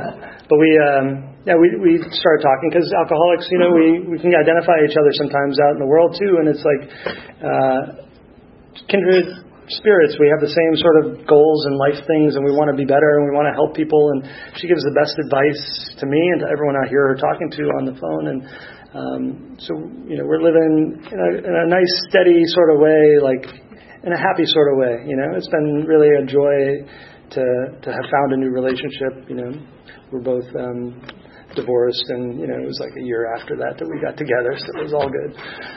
C: but we, um, yeah, we we started talking because alcoholics, you know, we, we can identify each other sometimes out in the world too, and it's like uh, kindred spirits. We have the same sort of goals and life things, and we want to be better, and we want to help people. And she gives the best advice to me and to everyone I hear her talking to on the phone. And um, so, you know, we're living in a, in a nice, steady sort of way, like in a happy sort of way. You know, it's been really a joy to to have found a new relationship. You know, we're both um, divorced, and you know, it was like a year after that that we got together, so it was all good.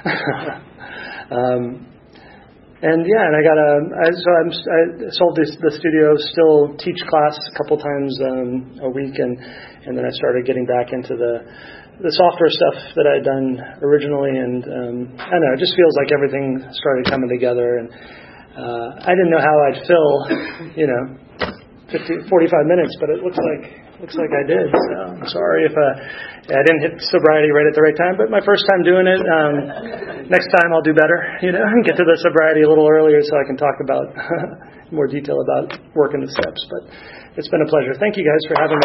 C: um, And yeah, and I got a, I, so I'm, I sold this, the studio, still teach class a couple times um, a week, and, and then I started getting back into the the software stuff that I had done originally, and um, I don't know, it just feels like everything started coming together, and uh, I didn't know how I'd fill, you know, fifty, forty-five minutes, but it looks like looks like I did. So I'm sorry if uh, I didn't hit sobriety right at the right time, but my first time doing it. Um, next time I'll do better, you know, and get to the sobriety a little earlier so I can talk about more detail about working the steps. But it's been a pleasure. Thank you guys for having me.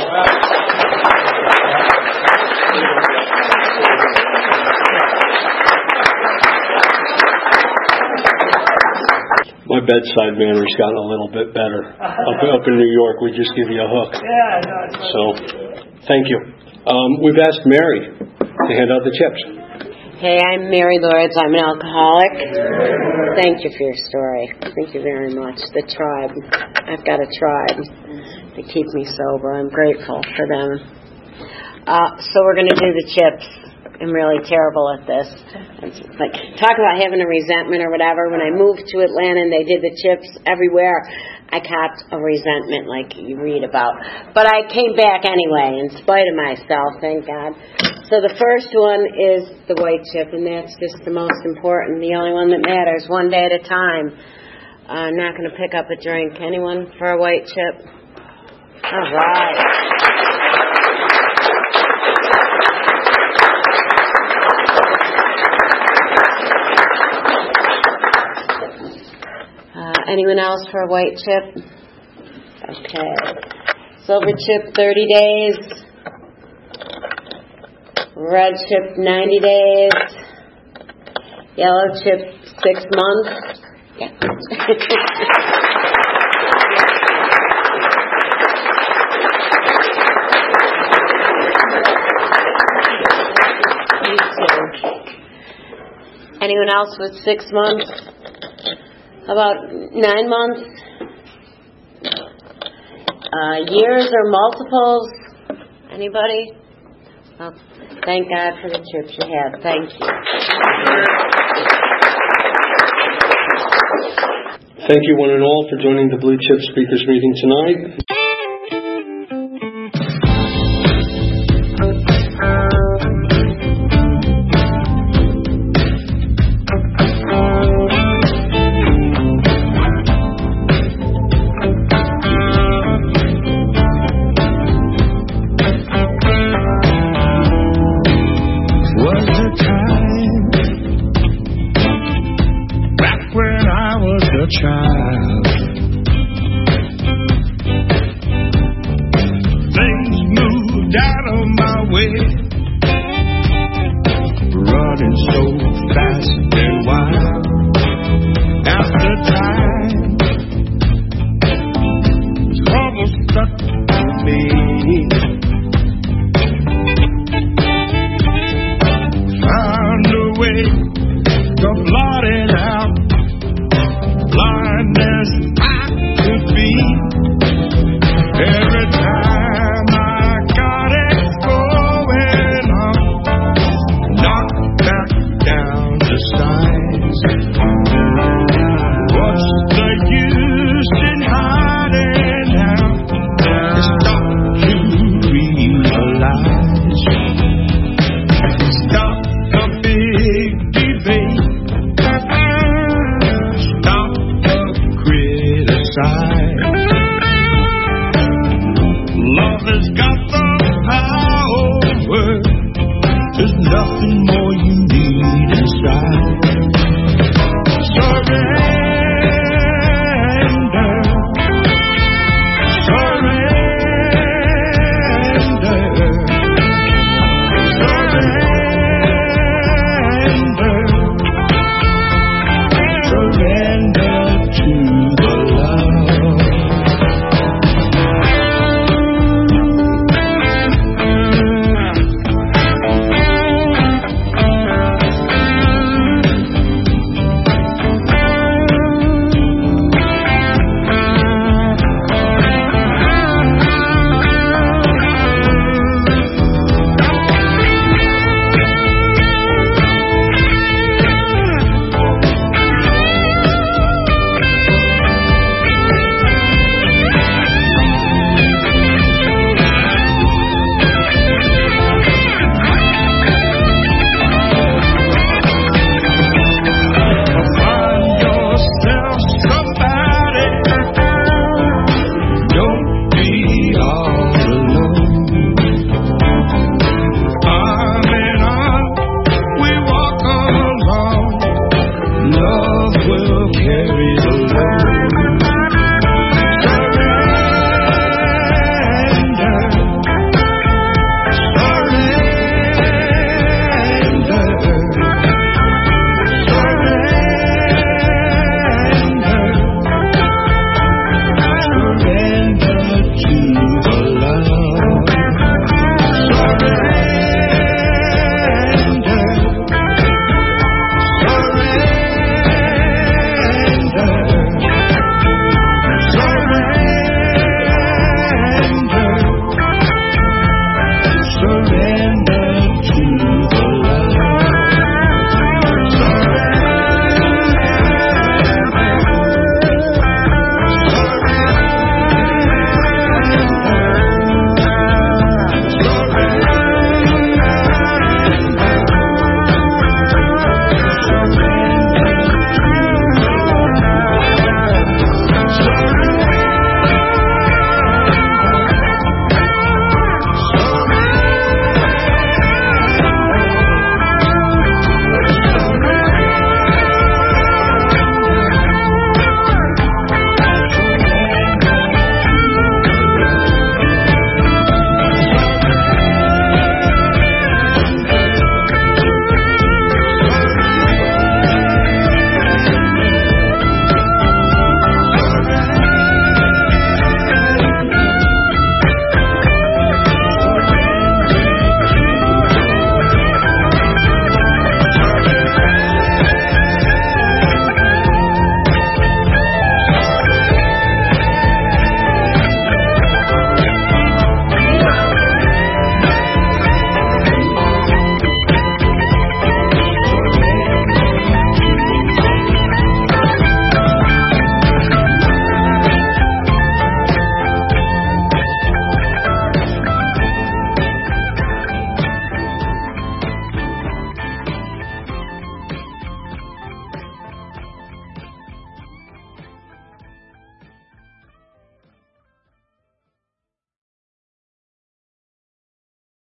A: My bedside manner's gotten a little bit better. Up, up in New York, we just give you a hook.
C: Yeah, no, it's
A: So, thank you. Um, we've asked Mary to hand out the chips.
D: Hey, I'm Mary Lords. I'm an alcoholic. Thank you for your story. Thank you very much. The tribe. I've got a tribe to keep me sober. I'm grateful for them. Uh, so we're going to do the chips. I'm really terrible at this. It's like, talk about having a resentment or whatever. When I moved to Atlanta and they did the chips everywhere, I caught a resentment like you read about. But I came back anyway, in spite of myself, thank God. So the first one is the white chip, and that's just the most important, the only one that matters, one day at a time. Uh, I'm not going to pick up a drink. Anyone for a white chip? All right. Anyone else for a white chip? Okay. Silver chip, thirty days. Red chip, ninety days. Yellow chip, six months. Yeah. Anyone else with six months? How about nine months? Uh, years or multiples? Anybody? Well, thank God for the chips you had. Thank you.
A: Thank you one and all for joining the Blue Chip Speakers meeting tonight.
E: Child, things moved out of my way, running so fast and wild. After time